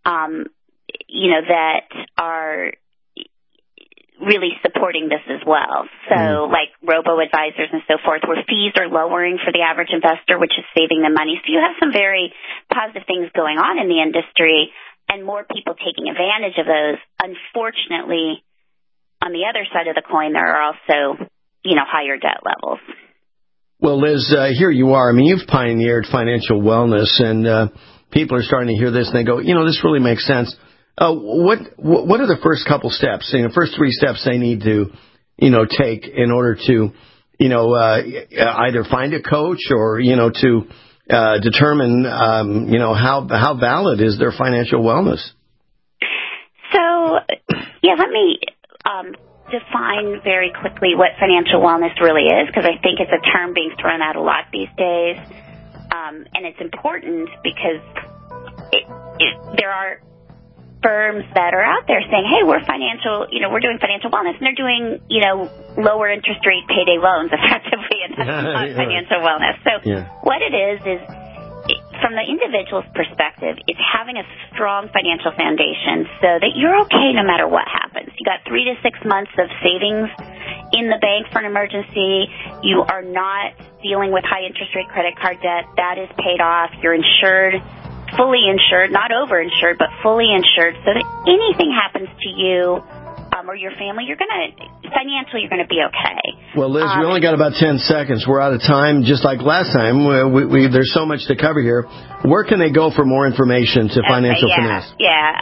that are really supporting this as well. So like robo-advisors and so forth, where fees are lowering for the average investor, which is saving them money. So you have some very positive things going on in the industry and more people taking advantage of those. Unfortunately, on the other side of the coin, there are also, higher debt levels. Well, Liz, here you are. I mean, you've pioneered financial wellness, and people are starting to hear this, and they go, this really makes sense. What are the first couple steps? First 3 steps they need to, take in order to, either find a coach or, to determine, how valid is their financial wellness? So, let me define very quickly what financial wellness really is, because I think it's a term being thrown out a lot these days, and it's important because there are firms that are out there saying, hey, we're doing financial wellness, and they're doing, lower interest rate payday loans effectively, and that's not financial wellness. So what it is from the individual's perspective, it's having a strong financial foundation so that you're okay no matter what happens. You got 3 to 6 months of savings in the bank for an emergency. You are not dealing with high interest rate credit card debt. That is paid off. You're insured, fully insured, not overinsured, but fully insured, so that anything happens to you or your family, financially, you're going to be okay. Well, Liz, we only got about 10 seconds. We're out of time. Just like last time, there's so much to cover here. Where can they go for more information to Financial Finesse?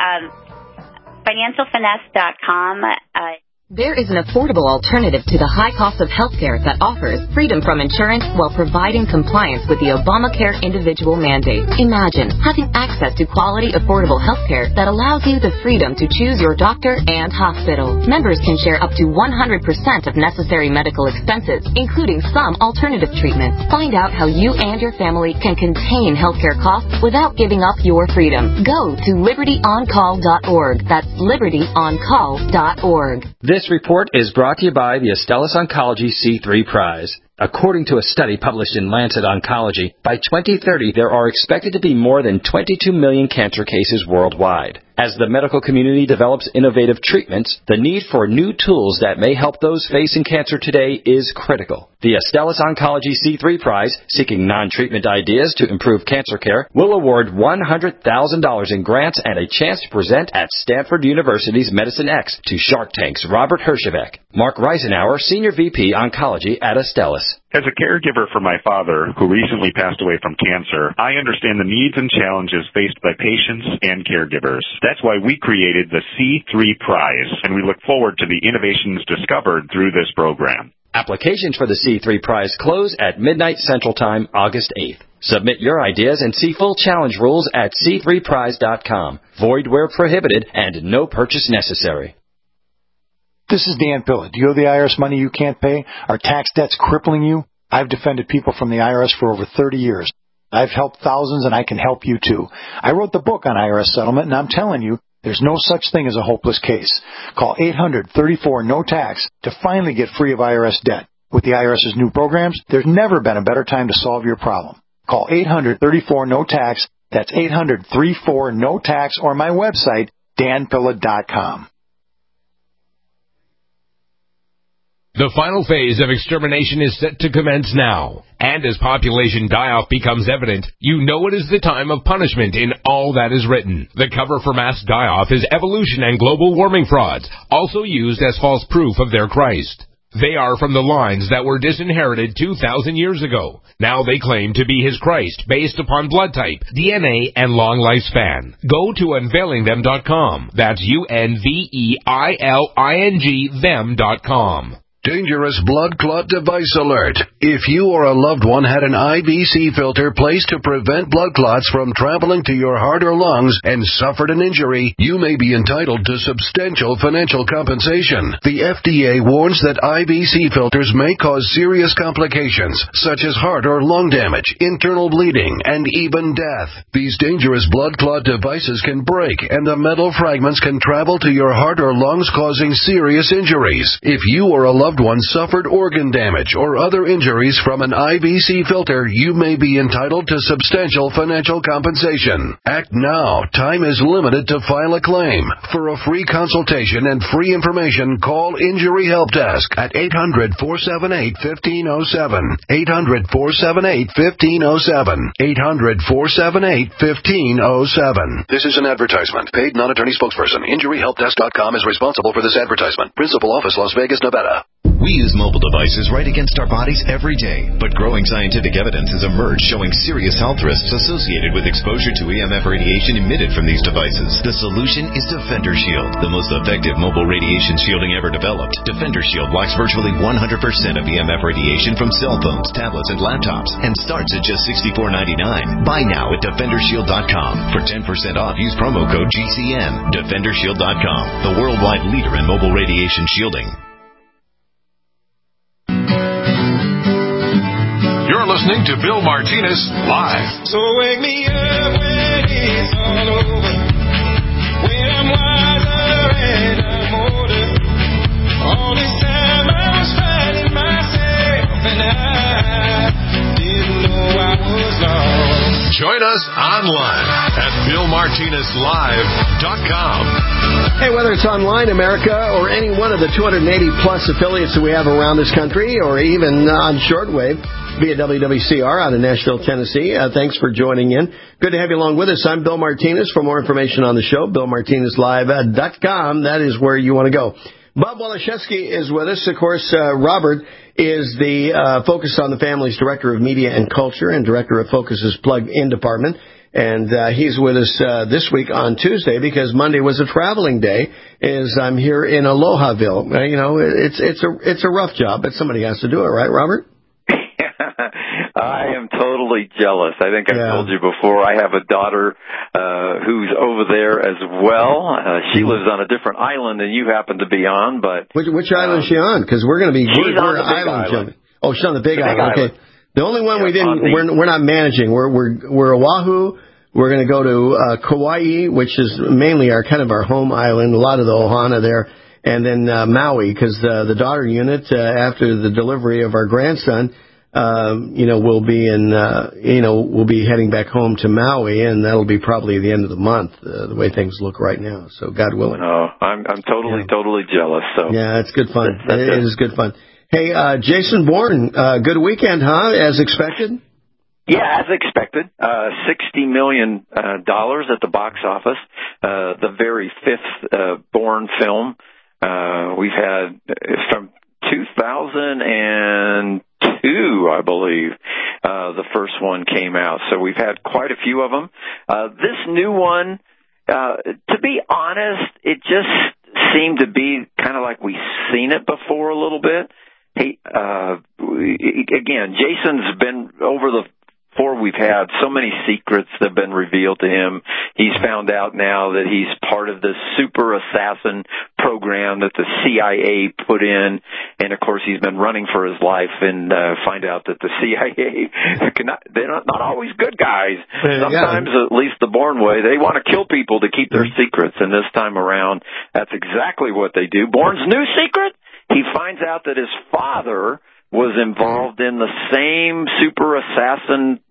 Financialfinesse.com. There is an affordable alternative to the high cost of healthcare that offers freedom from insurance while providing compliance with the Obamacare individual mandate. Imagine having access to quality, affordable healthcare that allows you the freedom to choose your doctor and hospital. Members can share up to 100% of necessary medical expenses, including some alternative treatments. Find out how you and your family can contain healthcare costs without giving up your freedom. Go to libertyoncall.org. That's libertyoncall.org. This report is brought to you by the Astellas Oncology C3 Prize. According to a study published in Lancet Oncology, by 2030 there are expected to be more than 22 million cancer cases worldwide. As the medical community develops innovative treatments, the need for new tools that may help those facing cancer today is critical. The Astellas Oncology C3 Prize, seeking non-treatment ideas to improve cancer care, will award $100,000 in grants and a chance to present at Stanford University's Medicine X to Shark Tank's Robert Herjavec. Mark Reisenauer, Senior VP Oncology at Astellas. As a caregiver for my father, who recently passed away from cancer, I understand the needs and challenges faced by patients and caregivers. That's why we created the C3 Prize, and we look forward to the innovations discovered through this program. Applications for the C3 Prize close at midnight Central Time, August 8th. Submit your ideas and see full challenge rules at c3prize.com. Void where prohibited and no purchase necessary. This is Dan Pilla. Do you owe the IRS money you can't pay? Are tax debts crippling you? I've defended people from the IRS for over 30 years. I've helped thousands, and I can help you too. I wrote the book on IRS settlement, and I'm telling you, there's no such thing as a hopeless case. Call 800-34-NO-TAX to finally get free of IRS debt. With the IRS's new programs, there's never been a better time to solve your problem. Call 800-34-NO-TAX. That's 800-34-NO-TAX, or my website, danpilla.com. 「danpilla.com」 danpilla.com. danpilla.com. danpilla.com. danpilla.com. danpilla.com. danpilla.com. danpilla.com. danpilla.com. danpilla.com. danpilla.com. danpilla.com. danpilla.com. danpilla.com. danpilla.com. The final phase of extermination is set to commence now. And as population die-off becomes evident, you know it is the time of punishment in all that is written. The cover for mass die-off is evolution and global warming frauds, also used as false proof of their Christ. They are from the lines that were disinherited 2,000 years ago. Now they claim to be his Christ based upon blood type, DNA, and long lifespan. Go to unveilingthem.com. That's UNVEILING them.com. Dangerous blood clot device alert. If you or a loved one had an IBC filter placed to prevent blood clots from traveling to your heart or lungs and suffered an injury, you may be entitled to substantial financial compensation. The FDA warns that IBC filters may cause serious complications, such as heart or lung damage, internal bleeding, and even death. These dangerous blood clot devices can break, and the metal fragments can travel to your heart or lungs, causing serious injuries. If you or a loved one suffered organ damage or other injuries from an IBC filter, you may be entitled to substantial financial compensation. Act now. Time is limited to file a claim. For a free consultation and free information, call Injury Help Desk at 800-478-1507. 800-478-1507. 800-478-1507. This is an advertisement. Paid non-attorney spokesperson. InjuryHelpDesk.com is responsible for this advertisement. Principal office, Las Vegas, Nevada. We use mobile devices right against our bodies every day, but growing scientific evidence has emerged showing serious health risks associated with exposure to EMF radiation emitted from these devices. The solution is Defender Shield, the most effective mobile radiation shielding ever developed. Defender Shield blocks virtually 100% of EMF radiation from cell phones, tablets, and laptops, and starts at just $64.99. Buy now at DefenderShield.com. For 10% off, use promo code GCN. DefenderShield.com, the worldwide leader in mobile radiation shielding. You're listening to Bill Martinez Live. So wake me up when it's all over, when I'm wiser and I'm older. All this time I was finding myself and I didn't know I was lost. Join us online at BillMartinezLive.com. Hey, whether it's online, America, or any one of the 280-plus affiliates that we have around this country, or even on shortwave, via WWCR out of Nashville, Tennessee. Thanks for joining in. Good to have you along with us. I'm Bill Martinez. For more information on the show, BillMartinezLive.com. That is where you want to go. Bob Waliszewski is with us. Of course, Robert is the Focus on the Family's Director of Media and Culture and Director of Focus's Plug-In Department. And he's with us this week on Tuesday because Monday was a traveling day as I'm here in Alohaville. You know, it's a rough job, but somebody has to do it, right, Robert? I am totally jealous. I think I told you before, I have a daughter who's over there as well. She lives on a different island than you happen to be on. But which island is she on? Because we're going to be we're on the island jumping. Oh, she's on the Big Island. Okay. The only one we didn't, we're not managing. We're Oahu. We're going to go to Kauai, which is mainly our home island. A lot of the ohana there. And then Maui, because the daughter unit, after the delivery of our grandson, we'll be we'll be heading back home to Maui, and that'll be probably the end of the month, the way things look right now. So God willing. Oh, I'm totally jealous. So yeah, it's good fun. It is good fun. Hey, Jason Bourne, good weekend, huh? As expected. Yeah, as expected. $60 million at the box office. The very fifth Bourne film. We've had from 2002, I believe, the first one came out. So we've had quite a few of them. This new one, to be honest, it just seemed to be kind of like we've seen it before a little bit. Hey, again, Jason's been over the four we've had so many secrets that have been revealed to him. He's found out now that he's part of this super assassin program that the CIA put in, and of course he's been running for his life and find out that the CIA they're not always good guys. Sometimes, at least the Bourne way, they want to kill people to keep their secrets, and this time around that's exactly what they do. Bourne's new secret, he finds out that his father was involved in the same super assassin,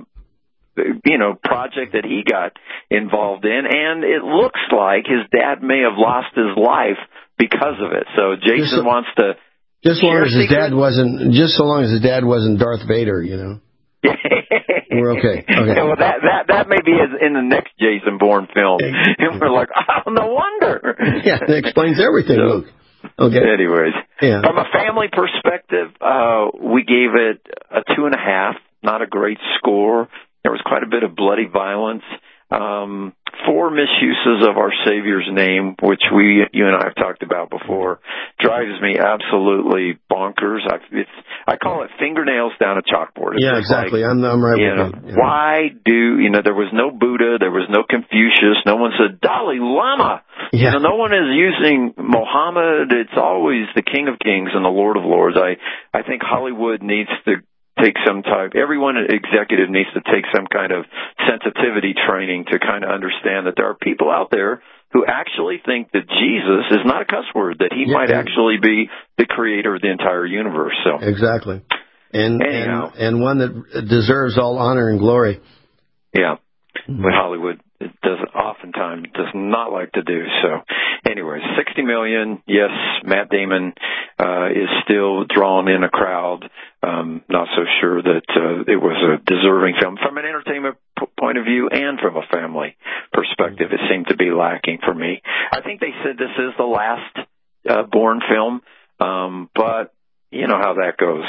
project that he got involved in, and it looks like his dad may have lost his life because of it. So Jason wants to Just so long as his dad wasn't Darth Vader, you know. We're okay. Yeah, well, that may be in the next Jason Bourne film. And we're like, oh, no wonder. Yeah, that explains everything, Luke. Okay. Anyways, yeah. From a family perspective, we gave it a 2.5. Not a great score. There was quite a bit of bloody violence. 4 misuses of our Savior's name, which you and I have talked about before, drives me absolutely bonkers. I call it fingernails down a chalkboard. It's exactly. Like, I'm right with you. Yeah. Why there was no Buddha, there was no Confucius, no one said Dalai Lama. Yeah. No one is using Muhammad. It's always the King of Kings and the Lord of Lords. I think Hollywood needs to take some type, everyone executive needs to take some kind of sensitivity training to kind of understand that there are people out there who actually think that Jesus is not a cuss word, that he might actually be the creator of the entire universe. So exactly. And one that deserves all honor and glory. Yeah. But Hollywood oftentimes does not like to do so. Anyways, $60 million. Yes, Matt Damon is still drawing in a crowd. Not so sure that it was a deserving film from an entertainment point of view and from a family perspective. It seemed to be lacking for me. I think they said this is the last Bourne film, but you know how that goes.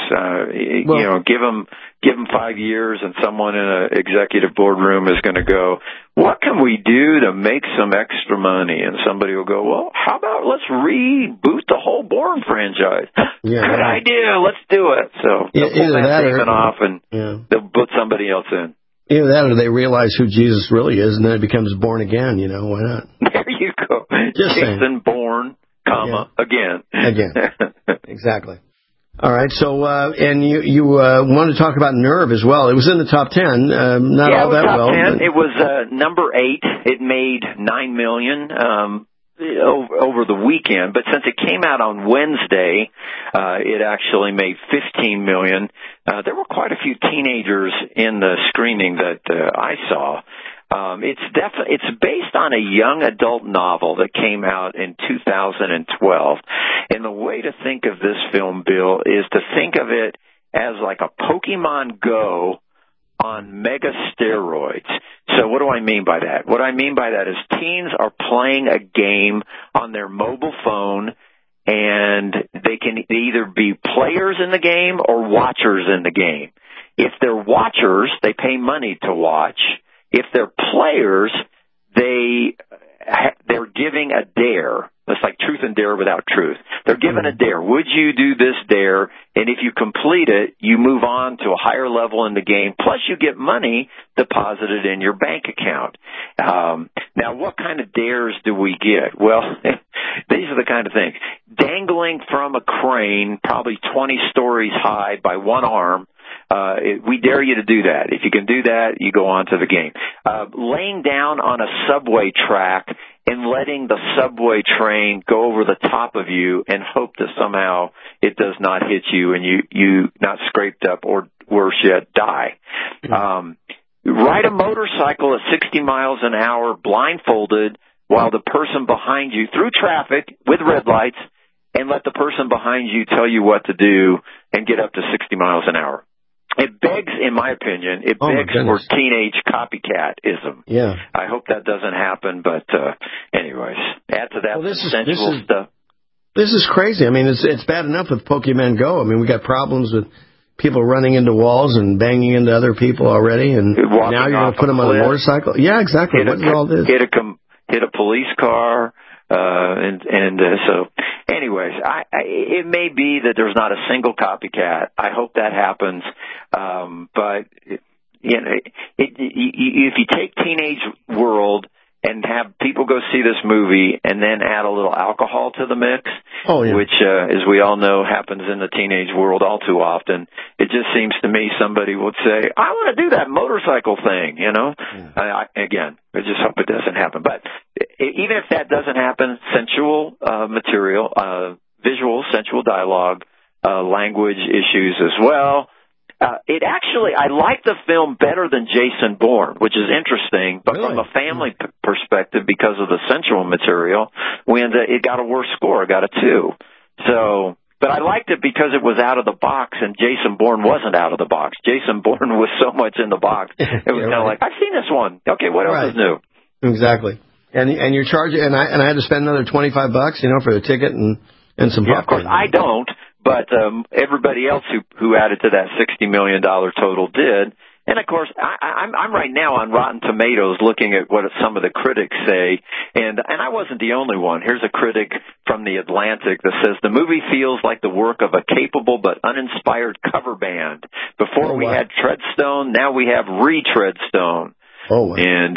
Give them 5 years, and someone in an executive boardroom is going to go, "What can we do to make some extra money?" And somebody will go, "Well, how about let's reboot the whole Bourne franchise?" Yeah, good idea. Let's do it. So they'll pull that statement off, and they'll put somebody else in. Either that, or they realize who Jesus really is, and then it becomes Born Again. You know, why not? There you go. Jason Bourne, again. Again. Exactly. All right, so and you wanted to talk about Nerve as well. It was in the top 10, not all that well. But it was number 8. It made $9 million over the weekend, but since it came out on Wednesday, it actually made $15 million. There were quite a few teenagers in the screening that I saw. It's based on a young adult novel that came out in 2012. And the way to think of this film, Bill, is to think of it as like a Pokemon Go on mega steroids. So what do I mean by that? What I mean by that is teens are playing a game on their mobile phone, and they can either be players in the game or watchers in the game. If they're watchers, they pay money to watch. If they're players, they're giving a dare. It's like truth and dare without truth. They're given a dare. Would you do this dare? And if you complete it, you move on to a higher level in the game. Plus, you get money deposited in your bank account. Now, what kind of dares do we get? Well, these are the kind of things. Dangling from a crane, probably 20 stories high by one arm. We dare you to do that. If you can do that, you go on to the game. Laying down on a subway track and letting the subway train go over the top of you and hope that somehow it does not hit you and you not scraped up or worse yet, die. Ride a motorcycle at 60 miles an hour blindfolded while the person behind you through traffic with red lights, and let the person behind you tell you what to do and get up to 60 miles an hour. It begs, in my opinion, for teenage copycatism. Yeah. I hope that doesn't happen, but anyways, add to that sensual stuff. This is crazy. I mean, it's bad enough with Pokemon Go. I mean, we got problems with people running into walls and banging into other people already, and now you're going to put them on a motorcycle? Yeah, exactly. What is all this? Hit a police car. So anyways, it may be that there's not a single copycat. I hope that happens. But if you take Teenage World and have people go see this movie and then add a little alcohol to the mix, which, as we all know, happens in the teenage world all too often, it just seems to me somebody would say, I want to do that motorcycle thing, you know? Again, I just hope it doesn't happen. But even if that doesn't happen, sensual material, visual, sensual dialogue, language issues as well. I like the film better than Jason Bourne, which is interesting, but from a family perspective, because of the sensual material, it got a worse score. It got a 2. So But I liked it because it was out of the box, and Jason Bourne wasn't out of the box. Jason Bourne was so much in the box. It was kind of like, I've seen this one. Okay, what else is new? Exactly. And you're charging, and I had to spend another $25, for the ticket and some popcorn. Of course, I don't, but everybody else who added to that $60 million total did. And of course, I'm right now on Rotten Tomatoes looking at what some of the critics say, and I wasn't the only one. Here's a critic from The Atlantic that says the movie feels like the work of a capable but uninspired cover band. Before we had Treadstone, now we have Treadstone. Oh, wow. And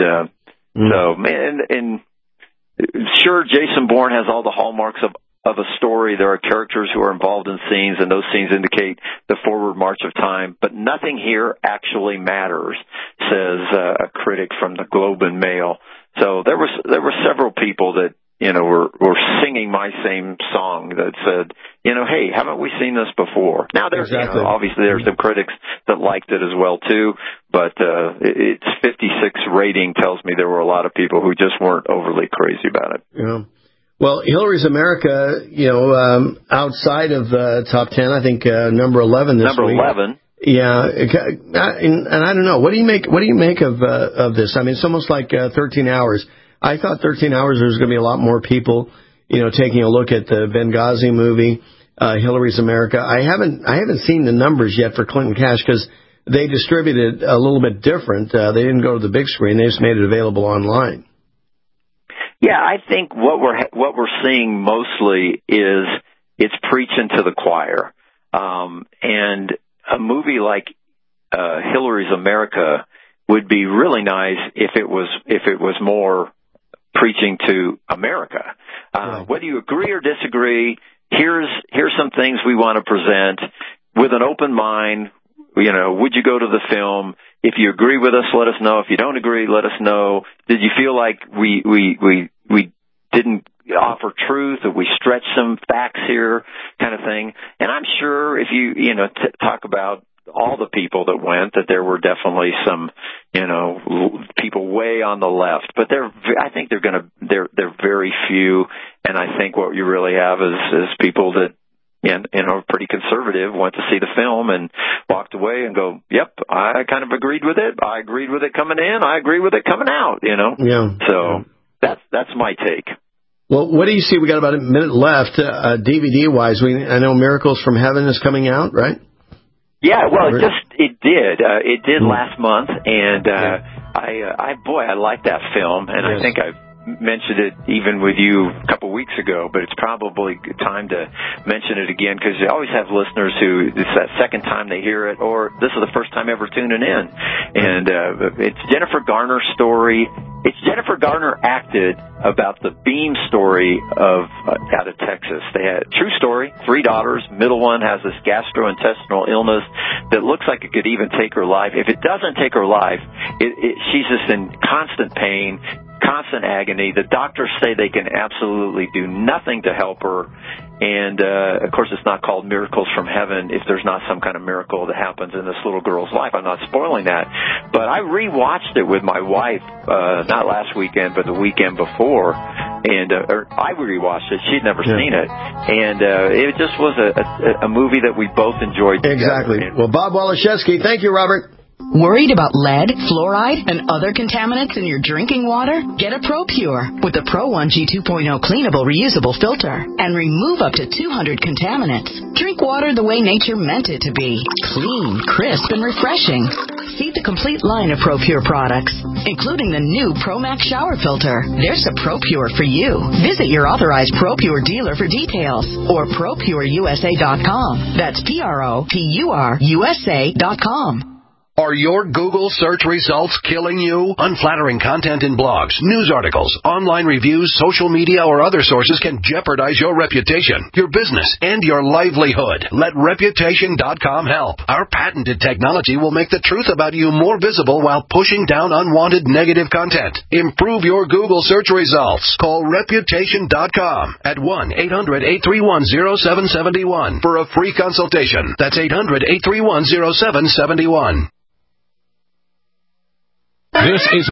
sure, Jason Bourne has all the hallmarks of a story. There are characters who are involved in scenes, and those scenes indicate the forward march of time. But nothing here actually matters, says a critic from the Globe and Mail. So there were several people that were singing my same song that said, hey, haven't we seen this before? Now there's obviously there's some critics that liked it as well too, but its 56 rating tells me there were a lot of people who just weren't overly crazy about it. Yeah. Well, Hillary's America, outside of top 10, I think number 11 this week. Number 11. Yeah, and I don't know. What do you make of this? I mean, it's almost like 13 Hours. I thought 13 Hours there was going to be a lot more people, taking a look at the Benghazi movie, Hillary's America. I haven't seen the numbers yet for Clinton Cash because they distributed a little bit different. They didn't go to the big screen; they just made it available online. Yeah, I think what we're seeing mostly is it's preaching to the choir, and a movie like Hillary's America would be really nice if it was more preaching to America. Whether you agree or disagree, here's some things we want to present with an open mind. Would you go to the film? If you agree with us, let us know. If you don't agree, let us know. Did you feel like we didn't offer truth, or we stretched some facts here, kind of thing? And I'm sure if you talk about all the people that went, that there were definitely some people way on the left, but I think they're very few. And I think what you really have is people that pretty conservative, went to see the film and walked away and go, yep, I kind of agreed with it. I agreed with it coming in. I agree with it coming out, Yeah. So that's my take. Well, what do you see? We got about a minute left, DVD-wise. I know Miracles from Heaven is coming out, right? Yeah, well, it did last month, and I like that film, and I think I've mentioned it even with you a couple of weeks ago, but it's probably time to mention it again because you always have listeners who it's that second time they hear it, or this is the first time ever tuning in. And it's Jennifer Garner's story. It's Jennifer Garner acted about the Beam story out of Texas. They had true story, 3 daughters. Middle one has this gastrointestinal illness that looks like it could even take her life. If it doesn't take her life, she's just in constant pain, constant agony. The doctors say they can absolutely do nothing to help her. And, of course, it's not called Miracles from Heaven if there's not some kind of miracle that happens in this little girl's life. I'm not spoiling that. But I rewatched it with my wife, not last weekend, but the weekend before. And I rewatched it. She'd never seen it. And it just was a movie that we both enjoyed together. Exactly. Well, Bob Waliszewski, thank you, Robert. Worried about lead, fluoride, and other contaminants in your drinking water? Get a ProPure with the Pro 1G 2.0 cleanable reusable filter and remove up to 200 contaminants. Drink water the way nature meant it to be. Clean, crisp, and refreshing. See the complete line of ProPure products, including the new ProMax shower filter. There's a ProPure for you. Visit your authorized ProPure dealer for details or ProPureUSA.com. That's ProPureUSA.com. Are your Google search results killing you? Unflattering content in blogs, news articles, online reviews, social media, or other sources can jeopardize your reputation, your business, and your livelihood. Let Reputation.com help. Our patented technology will make the truth about you more visible while pushing down unwanted negative content. Improve your Google search results. Call Reputation.com at 1-800-831-0771 for a free consultation. That's 800-831-0771. This is